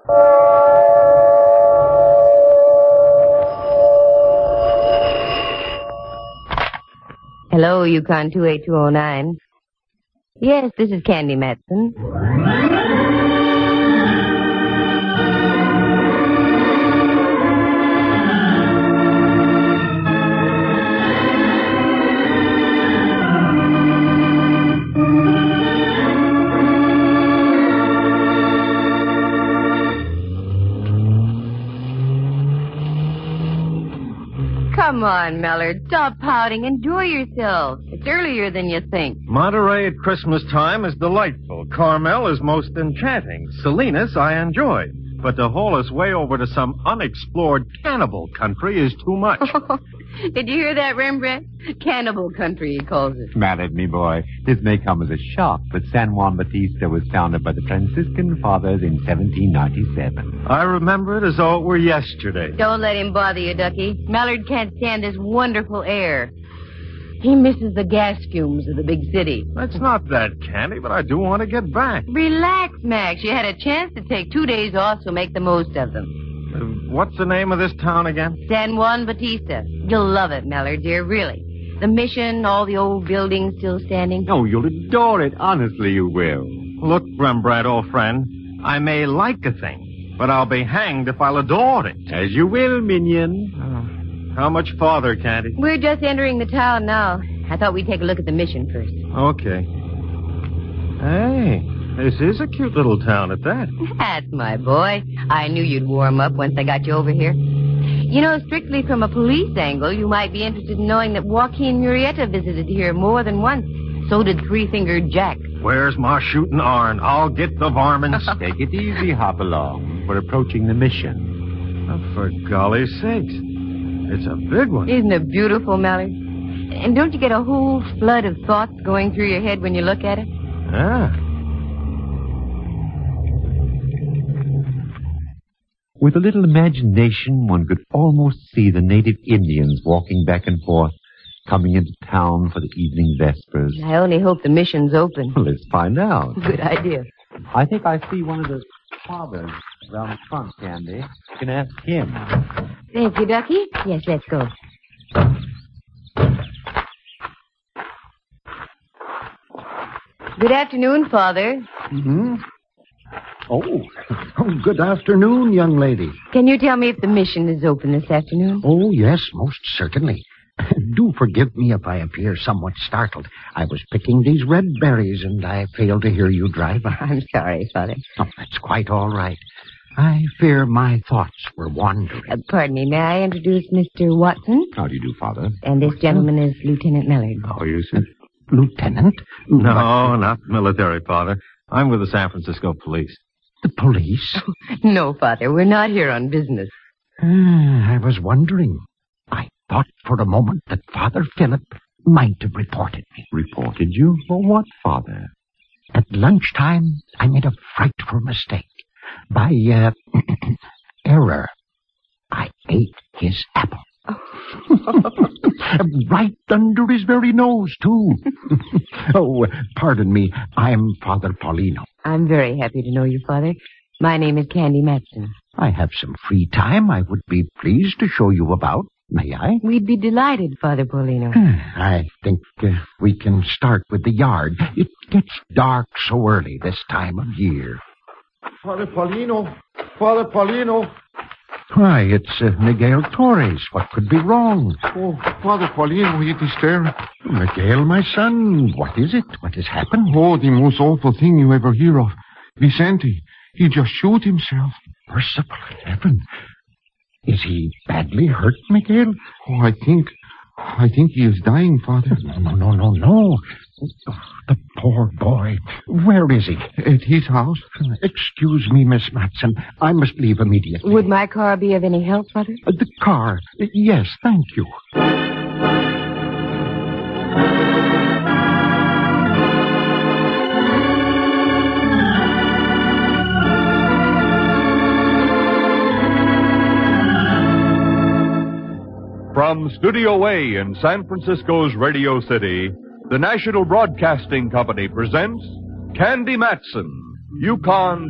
Hello, Yukon 28209. Yes, this is Candy Matson. Come on, Mellard. Stop pouting. Enjoy yourself. It's earlier than you think. Monterey at Christmas time is delightful. Carmel is most enchanting. Salinas I enjoy. But to haul us way over to some unexplored cannibal country is too much. Did you hear that, Rembrandt? Cannibal country, he calls it. Mad me, boy. This may come as a shock, but San Juan Bautista was founded by the Franciscan Fathers in 1797. I remember it as though it were yesterday. Don't let him bother you, Ducky. Mellard can't stand this wonderful air. He misses the gas fumes of the big city. That's not that, Candy, but I do want to get back. Relax, Max. You had a chance to take 2 days off, so make the most of them. What's the name of this town again? San Juan Bautista. You'll love it, Mellard, dear, really. The mission, all the old buildings still standing. Oh, you'll adore it. Honestly, you will. Look, Rembrandt, old friend, I may like a thing, but I'll be hanged if I'll adore it. As you will, minion. How much farther, Candy? We're just entering the town now. I thought we'd take a look at the mission first. Okay. Hey, this is a cute little town at that. That's my boy. I knew you'd warm up once I got you over here. You know, strictly from a police angle, you might be interested in knowing that Joaquin Murrieta visited here more than once. So did Three-Fingered Jack. Where's my shooting iron? I'll get the varmints. Take it easy, Hopalong. We're approaching the mission. Oh, for golly sakes. It's a big one. Isn't it beautiful, Mellard? And don't you get a whole flood of thoughts going through your head when you look at it? Ah. With a little imagination, one could almost see the native Indians walking back and forth, coming into town for the evening vespers. I only hope the mission's open. Well, let's find out. Good idea. I think I see one of the fathers around the front, Candy. You can ask him. Thank you, Ducky. Yes, let's go. Good afternoon, Father. Mm-hmm. Oh, good afternoon, young lady. Can you tell me if the mission is open this afternoon? Oh, yes, most certainly. Do forgive me if I appear somewhat startled. I was picking these red berries, and I failed to hear you drive by. I'm sorry, Father. Oh, that's quite all right. I fear my thoughts were wandering. Pardon me, may I introduce Mr. Watson? How do you do, Father? And this gentleman is Lieutenant Mellard. Oh, you said? Lieutenant? No, not military, Father. I'm with the San Francisco police. The police? No, Father, we're not here on business. I was wondering. I thought for a moment that Father Philip might have reported me. Reported you? For what, Father? At lunchtime, I made a frightful mistake. By error, I ate his apple. Right under his very nose, too. Oh, pardon me. I'm Father Paulino. I'm very happy to know you, Father. My name is Candy Matson. I have some free time. I would be pleased to show you about. May I? We'd be delighted, Father Paulino. I think we can start with the yard. It gets dark so early this time of year. Father Paulino! Father Paulino! Why, it's Miguel Torres. What could be wrong? Oh, Father Paulino, it is there. Miguel, my son, what is it? What has happened? Oh, the most awful thing you ever hear of. Vicente, he just shoot himself. Merciful heaven. Is he badly hurt, Miguel? Oh, I think he is dying, Father. No. Oh, the poor boy. Where is he? At his house. Excuse me, Miss Matson. I must leave immediately. Would my car be of any help, Father? The car. Yes, thank you. From Studio A in San Francisco's Radio City, the National Broadcasting Company presents Candy Matson, Yukon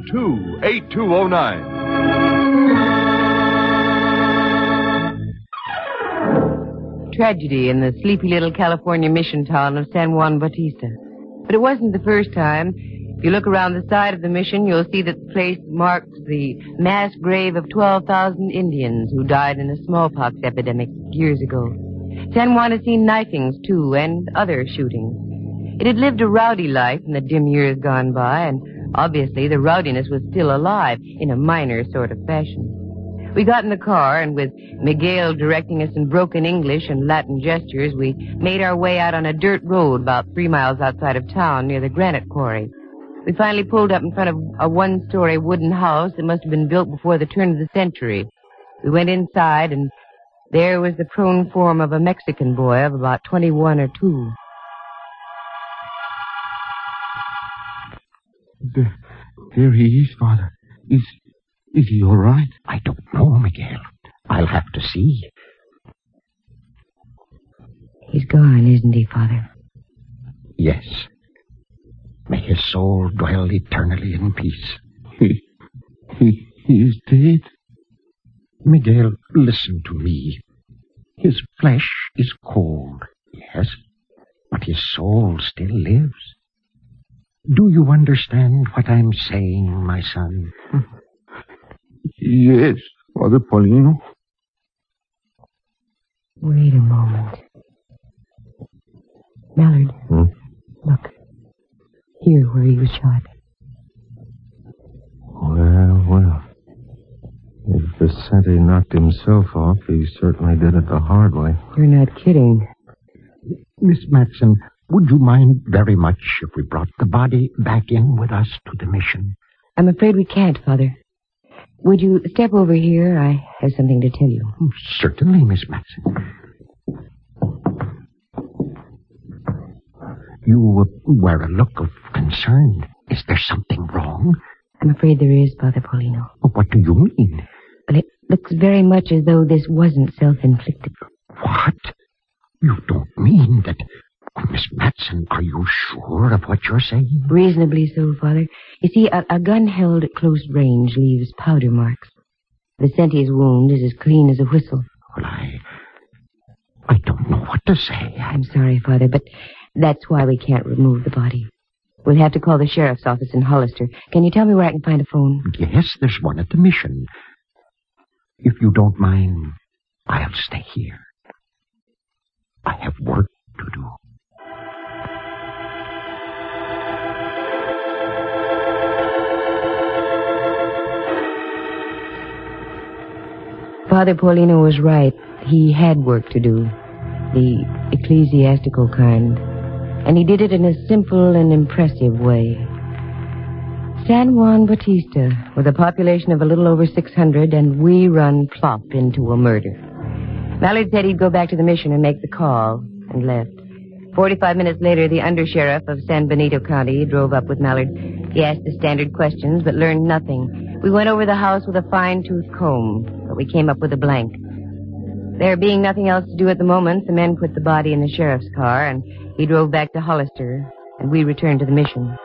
28209. Tragedy in the sleepy little California mission town of San Juan Bautista. But it wasn't the first time. If you look around the side of the mission, you'll see that the place marks the mass grave of 12,000 Indians who died in a smallpox epidemic years ago. San Juan has seen knifings, too, and other shootings. It had lived a rowdy life in the dim years gone by, and obviously the rowdiness was still alive in a minor sort of fashion. We got in the car, and with Miguel directing us in broken English and Latin gestures, we made our way out on a dirt road about 3 miles outside of town near the granite quarry. We finally pulled up in front of a one-story wooden house that must have been built before the turn of the century. We went inside, and there was the prone form of a Mexican boy of about 21 or 2. There he is, Father. Is he all right? I don't know, Miguel. I'll have to see. He's gone, isn't he, Father? Yes. May his soul dwell eternally in peace. He is dead. Miguel, listen to me. His flesh is cold, yes, but his soul still lives. Do you understand what I'm saying, my son? Yes, Father Paulino. Wait a moment. Mallard, look. Here where he was shot. Well. If Vicente knocked himself off, he certainly did it the hard way. You're not kidding. Miss Matson, would you mind very much if we brought the body back in with us to the mission? I'm afraid we can't, Father. Would you step over here? I have something to tell you. Certainly, Miss Matson. You wear a look of concern. Is there something wrong? I'm afraid there is, Father Paulino. What do you mean? Well, it looks very much as though this wasn't self-inflicted. What? You don't mean that... Miss Matson, are you sure of what you're saying? Reasonably so, Father. You see, a gun held at close range leaves powder marks. Vicente's wound is as clean as a whistle. Well, I don't know what to say. I'm sorry, Father, but that's why we can't remove the body. We'll have to call the sheriff's office in Hollister. Can you tell me where I can find a phone? Yes, there's one at the mission. If you don't mind, I'll stay here. I have work to do. Father Paulino was right. He had work to do. The ecclesiastical kind. And he did it in a simple and impressive way. San Juan Bautista, with a population of a little over 600, and we run plop into a murder. Mallard said he'd go back to the mission and make the call, and left. 45 minutes later, the undersheriff of San Benito County drove up with Mallard. He asked the standard questions, but learned nothing. We went over the house with a fine-tooth comb, but we came up with a blank. There being nothing else to do at the moment, the men put the body in the sheriff's car, and he drove back to Hollister, and we returned to the mission.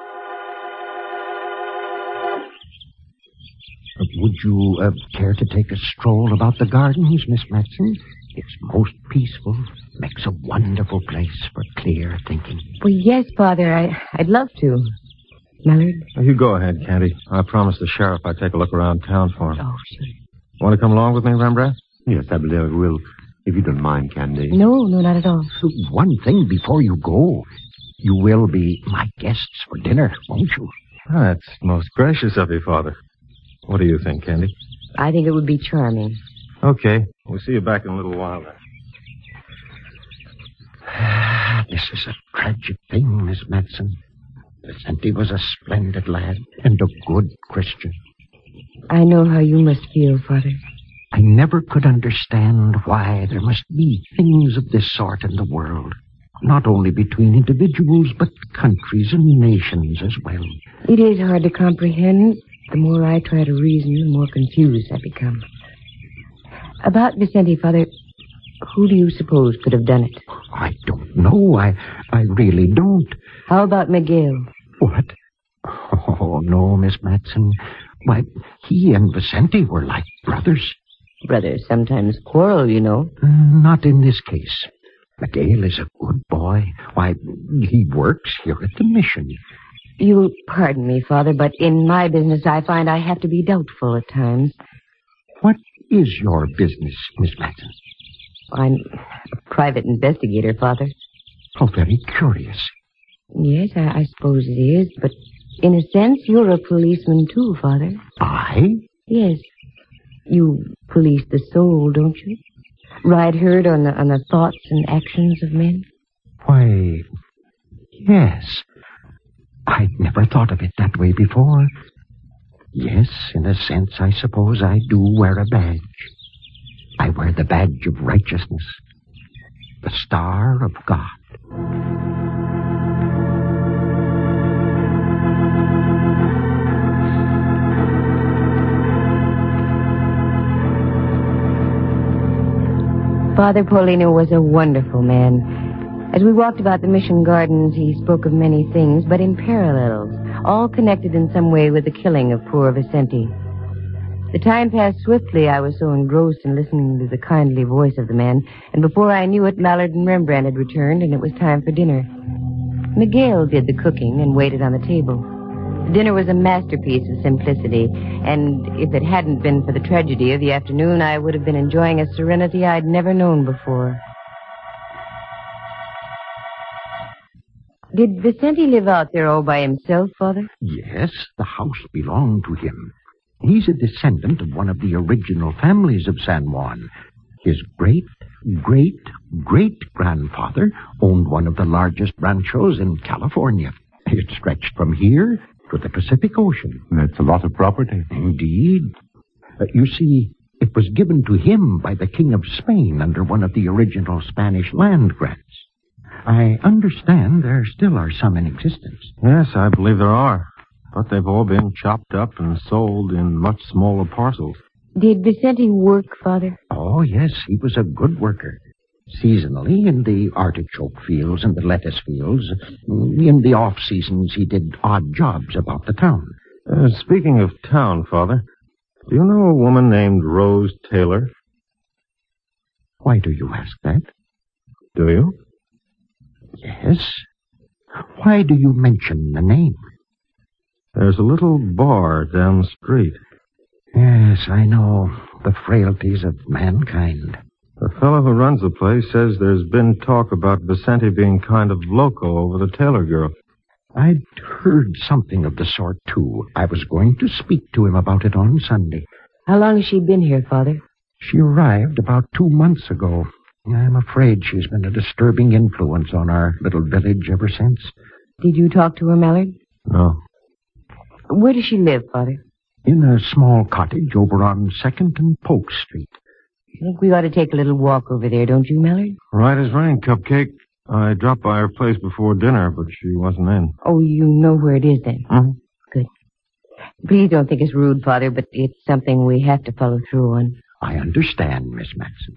Would you care to take a stroll about the gardens, Miss Matson? It's most peaceful. Makes a wonderful place for clear thinking. Well, yes, Father, I'd love to. Mallard? You go ahead, Candy. I promised the sheriff I'd take a look around town for him. Oh, sure. Want to come along with me, Rembrandt? Yes, I believe I will, if you don't mind, Candy. No, not at all. So one thing before you go. You will be my guests for dinner, won't you? That's most gracious of you, Father. What do you think, Candy? I think it would be charming. Okay. We'll see you back in a little while then. This is a tragic thing, Miss Matson. Vicente was a splendid lad and a good Christian. I know how you must feel, Father. I never could understand why there must be things of this sort in the world. Not only between individuals, but countries and nations as well. It is hard to comprehend. The more I try to reason, the more confused I become. About Vicente, Father, who do you suppose could have done it? I don't know. I really don't. How about Miguel? What? Oh, no, Miss Matson. Why, he and Vicente were like brothers. Brothers sometimes quarrel, you know. Not in this case. Miguel is a good boy. Why, he works here at the mission. You'll pardon me, Father, but in my business I find I have to be doubtful at times. What is your business, Miss Matson? I'm a private investigator, Father. Oh, very curious. Yes, I suppose it is, but in a sense, you're a policeman too, Father. I? Yes. You police the soul, don't you? Ride herd on the thoughts and actions of men? Why, yes. I'd never thought of it that way before. Yes, in a sense, I suppose I do wear a badge. I wear the badge of righteousness, the star of God. Father Paulino was a wonderful man. As we walked about the mission gardens, he spoke of many things, but in parallels, all connected in some way with the killing of poor Vicente. The time passed swiftly. I was so engrossed in listening to the kindly voice of the man, and before I knew it, Mallard and Rembrandt had returned, and it was time for dinner. Miguel did the cooking and waited on the table. The dinner was a masterpiece of simplicity, and if it hadn't been for the tragedy of the afternoon, I would have been enjoying a serenity I'd never known before. Did Vicente live out there all by himself, Father? Yes, the house belonged to him. He's a descendant of one of the original families of San Juan. His great-great-great-grandfather owned one of the largest ranchos in California. It stretched from here to the Pacific Ocean. That's a lot of property. Indeed. You see, it was given to him by the King of Spain under one of the original Spanish land grants. I understand there still are some in existence. Yes, I believe there are. But they've all been chopped up and sold in much smaller parcels. Did Vicente work, Father? Oh, yes, he was a good worker. Seasonally, in the artichoke fields and the lettuce fields. In the off-seasons, he did odd jobs about the town. Speaking of town, Father, do you know a woman named Rose Taylor? Why do you ask that? Do you? Yes. Why do you mention the name? There's a little bar down the street. Yes, I know. The frailties of mankind. The fellow who runs the place says there's been talk about Vicente being kind of loco over the Taylor girl. I'd heard something of the sort, too. I was going to speak to him about it on Sunday. How long has she been here, Father? She arrived about 2 months ago. I'm afraid she's been a disturbing influence on our little village ever since. Did you talk to her, Mallard? No. Where does she live, Father? In a small cottage over on 2nd and Polk Street. I think we ought to take a little walk over there, don't you, Mallard? Right as rain, Cupcake. I dropped by her place before dinner, but she wasn't in. Oh, you know where it is, then? Mm-hmm. Good. Please don't think it's rude, Father, but it's something we have to follow through on. I understand, Miss Matson.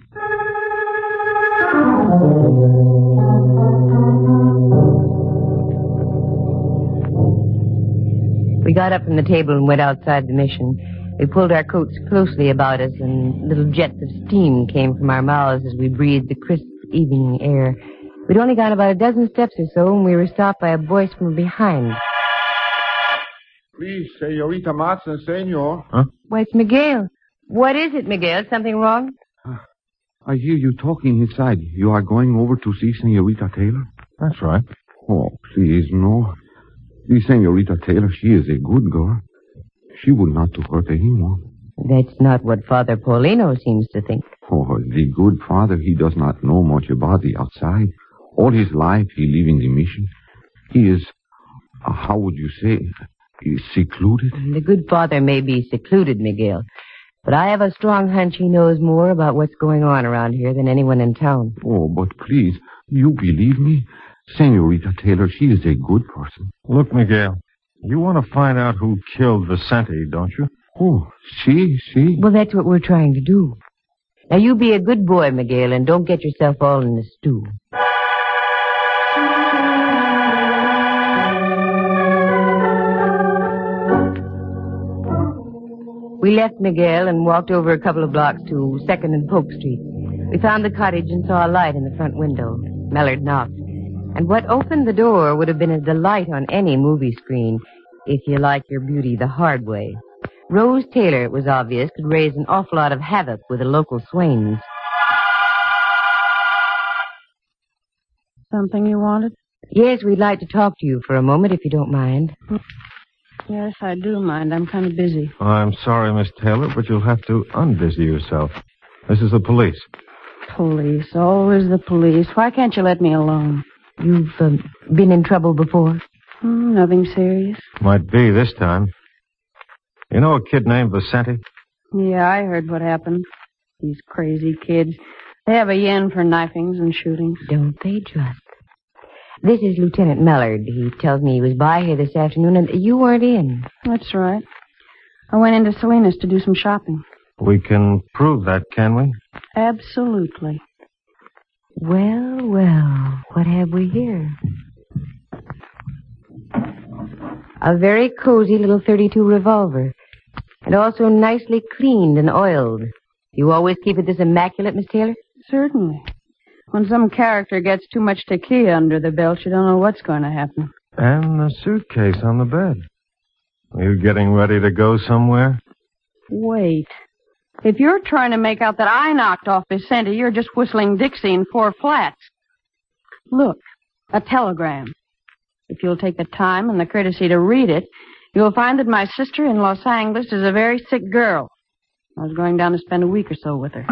We got up from the table and went outside the mission. We pulled our coats closely about us, and little jets of steam came from our mouths as we breathed the crisp evening air. We'd only gone about a dozen steps or so, and we were stopped by a voice from behind. Please, Senorita Matson, senor. Huh? Why, it's Miguel. What is it, Miguel? Something wrong? I hear you talking inside. You are going over to see Senorita Taylor? That's right. Oh, please, no. The Senorita Taylor, she is a good girl. She would not to hurt anyone. That's not what Father Paulino seems to think. Oh, the good father, he does not know much about the outside. All his life, he live in the mission. He is, how would you say, he's secluded. The good father may be secluded, Miguel, but I have a strong hunch he knows more about what's going on around here than anyone in town. Oh, but please, you believe me? Senorita Taylor, she is a good person. Look, Miguel, you want to find out who killed Vicente, don't you? Oh, she? Well, that's what we're trying to do. Now, you be a good boy, Miguel, and don't get yourself all in the stew. We left Miguel and walked over a couple of blocks to 2nd and Polk Street. We found the cottage and saw a light in the front window. Mallard knocked. And what opened the door would have been a delight on any movie screen, if you like your beauty the hard way. Rose Taylor, it was obvious, could raise an awful lot of havoc with the local swains. Something you wanted? Yes, we'd like to talk to you for a moment, if you don't mind. Yes, I do mind. I'm kind of busy. I'm sorry, Miss Taylor, but you'll have to unbusy yourself. This is the police. Police. Always the police. Why can't you let me alone? You've been in trouble before? Nothing serious. Might be this time. You know a kid named Vicente? Yeah, I heard what happened. These crazy kids. They have a yen for knifings and shootings. Don't they just? This is Lieutenant Mallard. He tells me he was by here this afternoon and you weren't in. That's right. I went into Salinas to do some shopping. We can prove that, can we? Absolutely. Well, well, what have we here? A very cozy little .32 revolver. And also nicely cleaned and oiled. You always keep it this immaculate, Miss Taylor? Certainly. When some character gets too much tequila under the belt, you don't know what's going to happen. And the suitcase on the bed. Are you getting ready to go somewhere? Wait. If you're trying to make out that I knocked off Vicente, you're just whistling Dixie in 4 flats. Look, a telegram. If you'll take the time and the courtesy to read it, you'll find that my sister in Los Angeles is a very sick girl. I was going down to spend a week or so with her.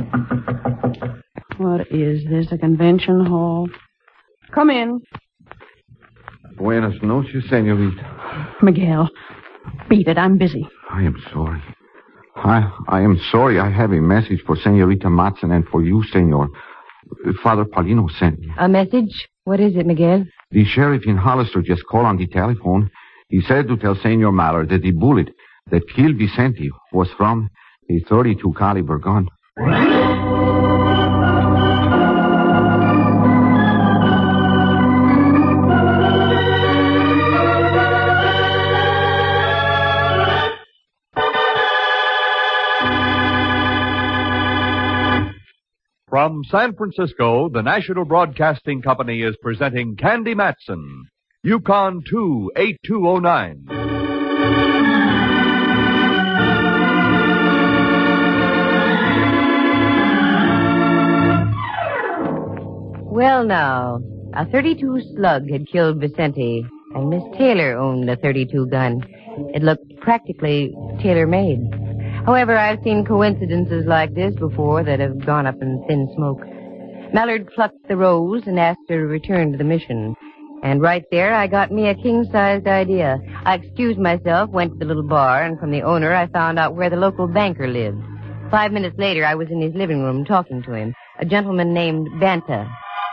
What is this, a convention hall? Come in. Buenas noches, senorita. Miguel, beat it. I'm busy. I am sorry. I am sorry. I have a message for Senorita Matson and for you, senor. Father Paulino sent me. A message? What is it, Miguel? The sheriff in Hollister just called on the telephone. He said to tell Senor Mallard that the bullet that killed Vicente was from a .32 caliber gun. From San Francisco, the National Broadcasting Company is presenting Candy Matson, Yukon 28209. Well, now, a .32 slug had killed Vicente, and Miss Taylor owned a .32 gun. It looked practically tailor-made. However, I've seen coincidences like this before that have gone up in thin smoke. Mallard plucked the rose and asked her to return to the mission. And right there, I got me a king-sized idea. I excused myself, went to the little bar, and from the owner, I found out where the local banker lived. 5 minutes later, I was in his living room talking to him, a gentleman named Banta.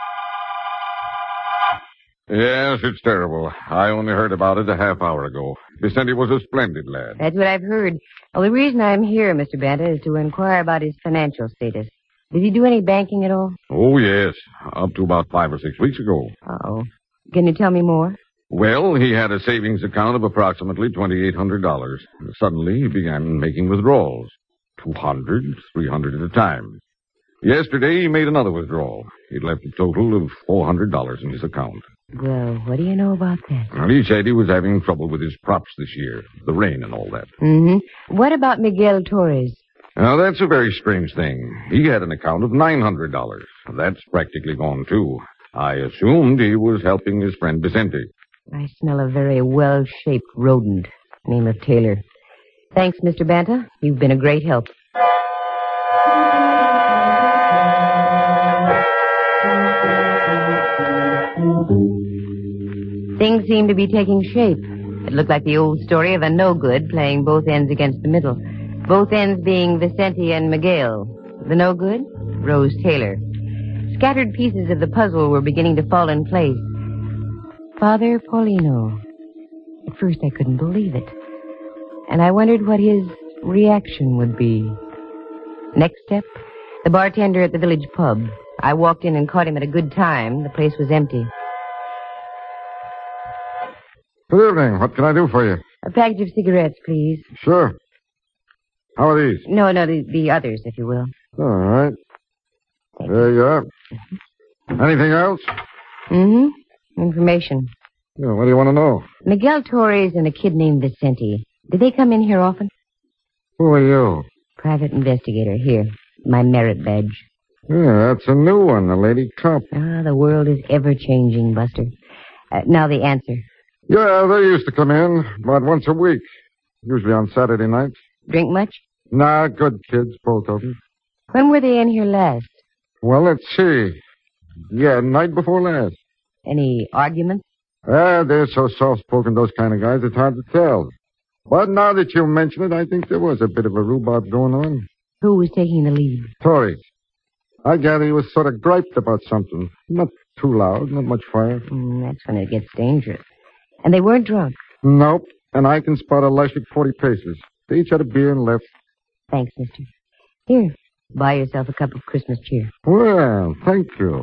Yes, it's terrible. I only heard about it a half hour ago. Vicente was a splendid lad. That's what I've heard. Well, the reason I'm here, Mr. Banta, is to inquire about his financial status. Did he do any banking at all? Oh, yes. Up to about 5 or 6 weeks ago. Uh-oh. Can you tell me more? Well, he had a savings account of approximately $2,800. Suddenly, he began making withdrawals. 200, 300 at a time. Yesterday, he made another withdrawal. He'd left a total of $400 in his account. Well, what do you know about that? Well, he said he was having trouble with his crops this year. The rain and all that. Mm-hmm. What about Miguel Torres? Now, that's a very strange thing. He had an account of $900. That's practically gone, too. I assumed he was helping his friend Vicente. I smell a very well-shaped rodent. Name of Taylor. Thanks, Mr. Banta. You've been a great help. Things seem to be taking shape. It looked like the old story of a no-good playing both ends against the middle. Both ends being Vicente and Miguel. The no-good? Rose Taylor. Scattered pieces of the puzzle were beginning to fall in place. Father Paulino. At first I couldn't believe it. And I wondered what his reaction would be. Next step, the bartender at the village pub. I walked in and caught him at a good time. The place was empty. Good evening. What can I do for you? A package of cigarettes, please. Sure. How are these? No, the others, if you will. All right. There you are. Anything else? Mm-hmm. Information. Yeah, what do you want to know? Miguel Torres and a kid named Vicente. Did they come in here often? Who are you? Private investigator. Here. My merit badge. Yeah, that's a new one, the lady cop. Ah, the world is ever-changing, Buster. Now the answer. Yeah, they used to come in about once a week. Usually on Saturday nights. Drink much? Nah, good kids, both of them. When were they in here last? Well, let's see. Yeah, night before last. Any arguments? They're so soft-spoken, those kind of guys, it's hard to tell. But now that you mention it, I think there was a bit of a rhubarb going on. Who was taking the lead? Torres. I gather he was sort of griped about something. Not too loud, not much fire. That's when it gets dangerous. And they weren't drunk? Nope. And I can spot a lush at 40 paces. They each had a beer and left. Thanks, mister. Here, buy yourself a cup of Christmas cheer. Well, thank you.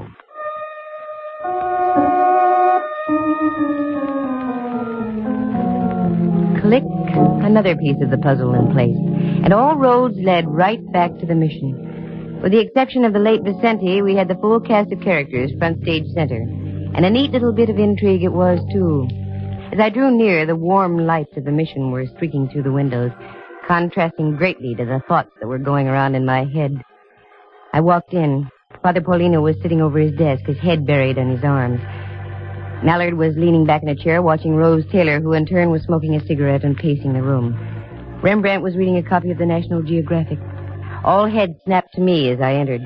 Click, another piece of the puzzle in place. And all roads led right back to the mission. With the exception of the late Vicente, we had the full cast of characters front stage center. And a neat little bit of intrigue it was, too. As I drew near, the warm lights of the mission were streaking through the windows, contrasting greatly to the thoughts that were going around in my head. I walked in. Father Paulino was sitting over his desk, his head buried in his arms. Mallard was leaning back in a chair watching Rose Taylor, who in turn was smoking a cigarette and pacing the room. Rembrandt was reading a copy of the National Geographic. All heads snapped to me as I entered.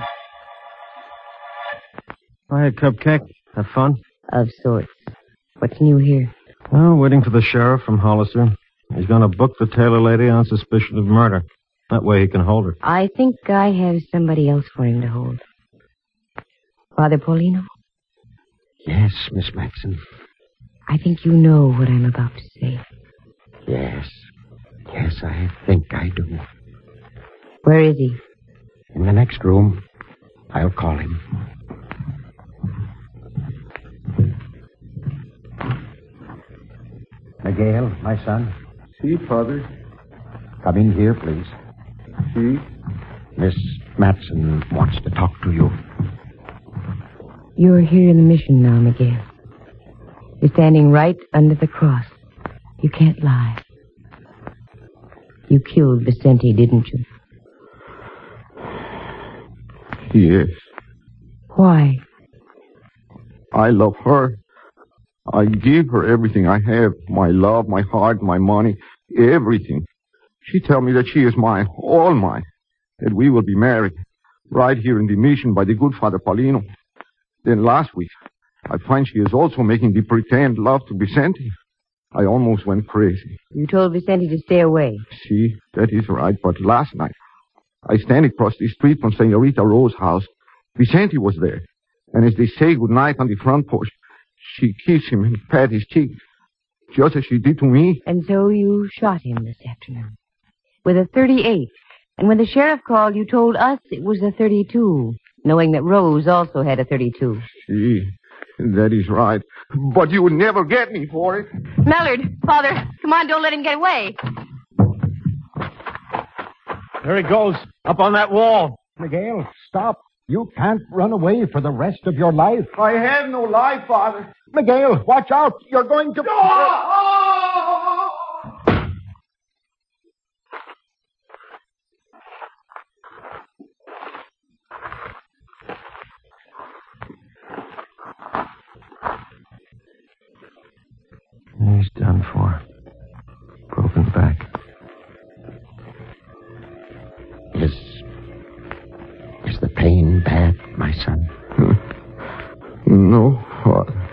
Hi, Cupcake. Have fun? Of sorts. What's new here? Well, waiting for the sheriff from Hollister. He's going to book the Taylor lady on suspicion of murder. That way he can hold her. I think I have somebody else for him to hold. Father Paulino? Yes, Miss Matson. I think you know what I'm about to say. Yes. Yes, I think I do. Where is he? In the next room. I'll call him. Miguel, my son. See, Father. Come in here, please. See? Miss Matson wants to talk to you. You're here in the mission now, Miguel. You're standing right under the cross. You can't lie. You killed Vicente, didn't you? Yes. Why? I love her. I give her everything I have. My love, my heart, my money, everything. She tells me that she is mine, all mine. That we will be married right here in the mission by the good Father Paulino. Then last week, I find she is also making the pretend love to Vicente. I almost went crazy. You told Vicente to stay away. See, that is right. But last night, I stand across the street from Senorita Rose's house. Vicente was there. And as they say goodnight on the front porch, she kissed him and pat his cheek, just as she did to me. And so you shot him this afternoon. With a .38. And when the sheriff called, you told us it was a .32, knowing that Rose also had a .32. See, that is right. But you would never get me for it. Mallard, Father, come on, don't let him get away. There he goes, up on that wall. Miguel, stop. You can't run away for the rest of your life. I have no life, Father. Miguel, watch out. You're going to... He's done for. Broken back. Is the pain bad, my son? No, Father.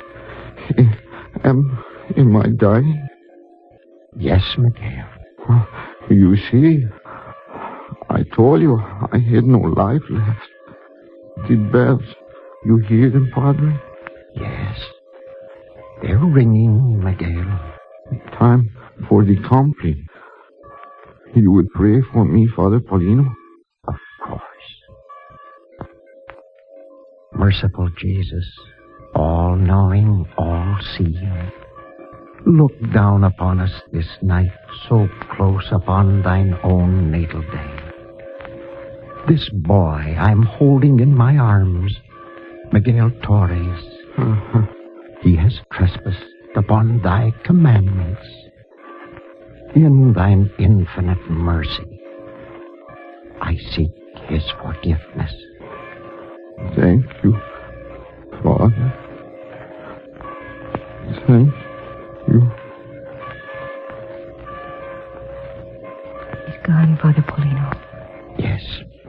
Am I dying? Yes, Miguel. You see, I told you I had no life left. The bells, you hear them, Padre? Yes. They're ringing, Miguel. Time for the company. You would pray for me, Father Paulino? Of course. Merciful Jesus, all-knowing, all-seeing, Look down upon us this night, so close upon thine own natal day. This boy I'm holding in my arms, Miguel Torres, he has trespassed upon thy commandments. In thine infinite mercy, I seek his forgiveness. Thank you, Father. Thank you. He's gone, Father Paulino. Yes.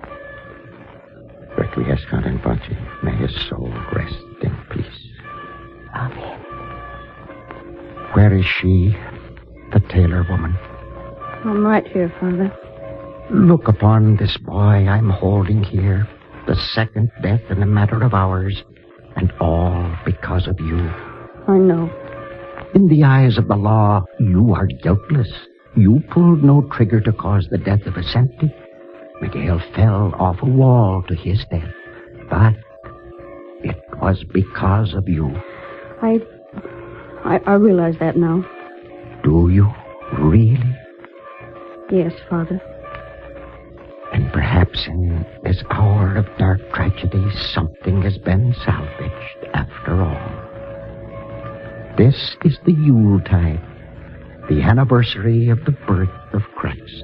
Requiescat in pace. May his soul rest in peace. Amen. Where is she, the tailor woman? I'm right here, Father. Look upon this boy I'm holding here, the second death in a matter of hours, and all because of you. I know. In the eyes of the law, you are guiltless. You pulled no trigger to cause the death of Vicente. Miguel fell off a wall to his death. But it was because of you. I realize that now. Do you really? Yes, Father. And perhaps in this hour of dark tragedy, something has been salvaged after all. This is the Yuletide, the anniversary of the birth of Christ.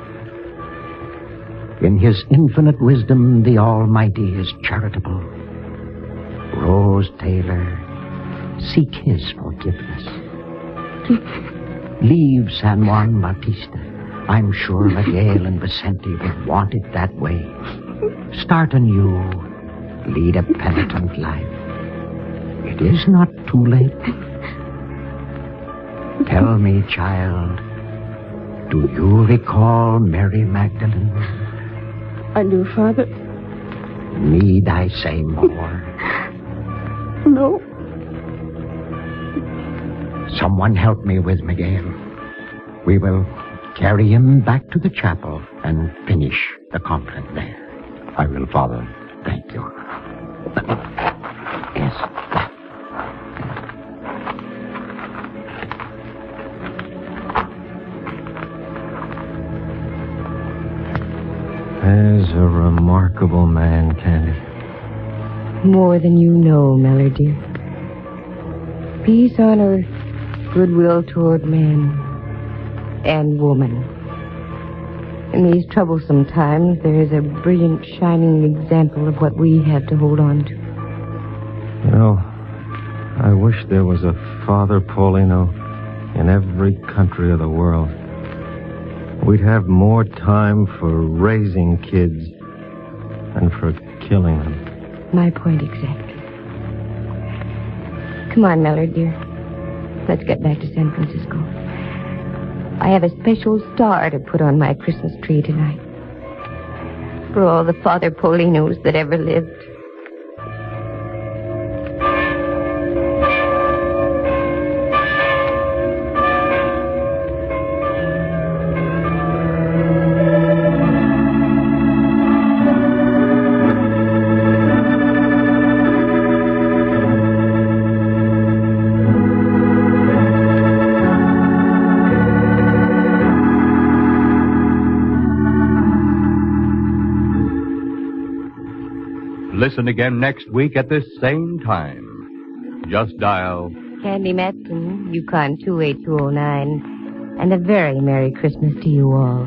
In his infinite wisdom, the Almighty is charitable. Rose Taylor, seek his forgiveness. Leave San Juan Bautista. I'm sure Miguel and Vicente would want it that way. Start anew. Lead a penitent life. It is not too late. Tell me, child, do you recall Mary Magdalene? I do, Father. Need I say more? No. Someone help me with Miguel. We will carry him back to the chapel and finish the compliment there. I will, Father. Thank you. Yes, that. There's a remarkable man, Candy. More than you know, Mellor, dear. Peace on earth, goodwill toward man and woman. In these troublesome times, there is a brilliant, shining example of what we have to hold on to. You know, I wish there was a Father Paulino in every country of the world. We'd have more time for raising kids than for killing them. My point exactly. Come on, Mellor, dear. Let's get back to San Francisco. I have a special star to put on my Christmas tree tonight. For all the Father Paulinos that ever lived. Listen again next week at this same time. Just dial Candy Matson, Yukon 28209. And a very Merry Christmas to you all.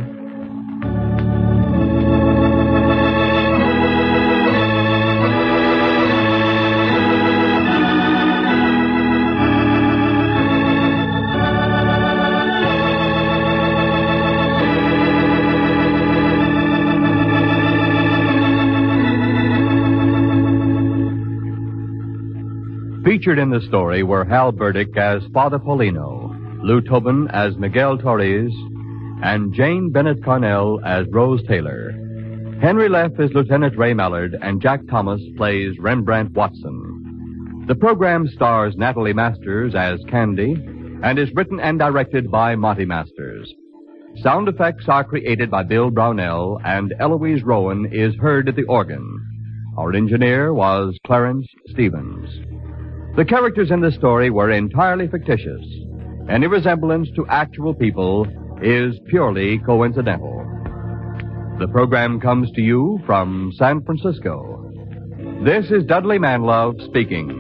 Featured in the story were Hal Burdick as Father Paulino, Lou Tobin as Miguel Torres, and Jane Bennett Carnell as Rose Taylor. Henry Leff is Lieutenant Ray Mallard, and Jack Thomas plays Rembrandt Watson. The program stars Natalie Masters as Candy and is written and directed by Monty Masters. Sound effects are created by Bill Brownell, and Eloise Rowan is heard at the organ. Our engineer was Clarence Stevens. The characters in the story were entirely fictitious. Any resemblance to actual people is purely coincidental. The program comes to you from San Francisco. This is Dudley Manlove speaking.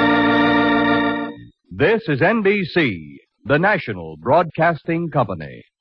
This is NBC, the national broadcasting company.